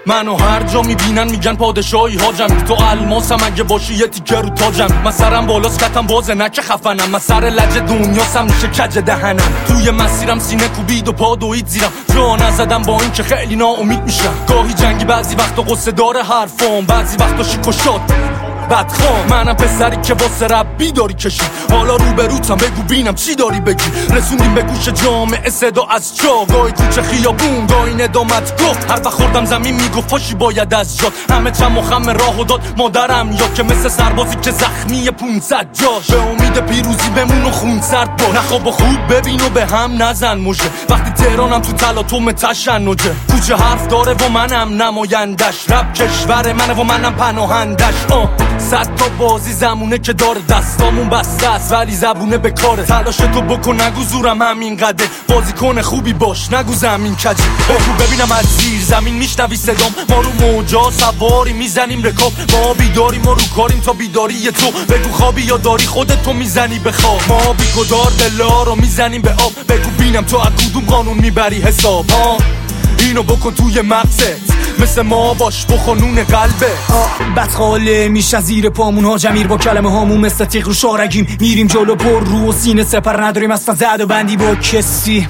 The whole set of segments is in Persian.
منو هر جا میبینن میگن پادشاهی حاجم، تو الماسم اگه باشی یه تیکه رو تاجم. من سرم بالاست کتم بازه نه که خفنم، من سر لج دنیاسم میشه کج دهنم. توی مسیرم سینه کوبید و پا دوید زیرم، جا نزدم با این که خیلی ناامید میشم. گاهی جنگی بعضی وقتا قصه داره حرفام، بعضی وقتا شیک و شاد بدخوام. منم پسری که واسه ربی داری کشید، حالا روبروتم بگو بینم چی داری بگی. رسوندیم به گوش جامعه صدا از جا، گاهی کوچه خیابون گاهی ندامت گفت. هر وقت خوردم زمین میگفت پاشی باید از جات. همه چم و خم راهو داد مادرم، یا که مثل سربازی که زخمی 500 جاش. به امید پیروزی بمون و خون سرد باش، نخواب و خوب ببین و به هم نزن مژه. وقتی تهرانم تو تلاطم تشنجه، کوچه حرف داره و منم نمایندش. رب کشور منه و منم پناهندش. 100 تا بازی زمونه که داره، دستامون بسته است ولی زبونه به کاره. تلاش تو بکن نگو زورم همین قده، بازیکن خوبی باش نگو زمین کجی. بگو ببینم از زیر زمین میشنوی صدام، ما رو موجا سواری میزنیم رکاب. ما بیداریم و رو کاریم تا بیداری تو. بگو خوابی یا داری خودت تو میزنی به خواب. ما بیگدار دلا رو میزنیم به آب. بگو بینم تو از کدوم قانون میبری حساب. اینو بکن توی مغزت، مثل ما باش بخونون قلبه. بدخاله میشه زیر پامون هاجمیر، با کلمه هامون مثل تیغ رو شارگیم. میریم جلو پر رو و سینه سپر نداریم اصلا زد و بندی با کسی.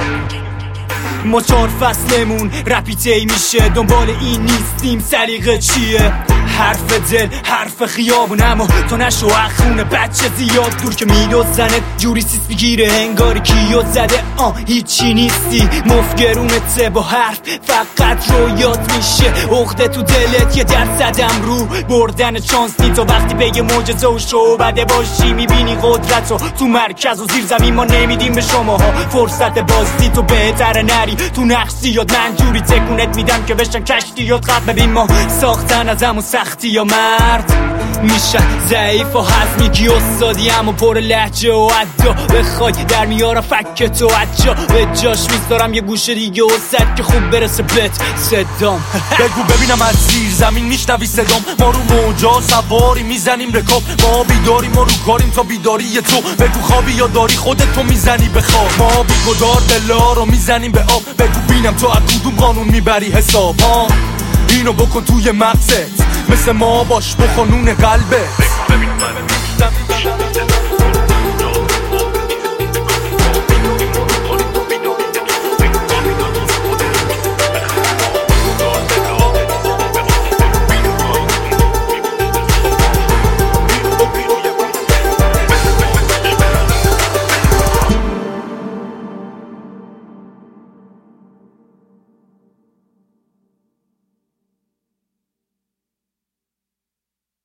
ما 4 فصلمون رپیتی میشه، دنبال این نیستیم سلیقه چیه. حرف دل حرف خیابون، اما تو نشو اخونه بچه زیاد دور که میدوزنت جوری سیس بگیره انگاری کیو زده. هیچی نیستی مفگرونته با حرف فقط رویات میشه. عقده تو دلت یه درصدم رو بردن چانس نی. تو وقتی بگه معجزه و شعبده باشی میبینی قدرت رو تو مرکز و زیر زمین. ما نمیدیم به شماها فرصت بازدید، تو بهتره نری تو نقصیات. من جوری تکونت میدم که بشن کشتیات خط. ببین ما ساختن از همون سختی یا مرد میشه ضعیف و هضمیگی استادی، اما پر لحجه و عدا. بخوای در میارم فک تو عجا، به جاش میذارم یه گوشه دیگه و صد که خوب برسه بهت صدام. بگو ببینم از زیر زمین میشنوی صدام، ما رو موجا سواری میزنیم رکاب. ما بیداریم و رو کاریم تا بیداری تو. بگو خوابی یا داری خودت تو میزنی به خواب. ما بیگدار دلا رو میزنیم به آب. بگو بینم تو از کدوم قانون میبری حساب. اینو بکن توی مغزت، مثل ما باش بخونون قلبه. بگو ببینم من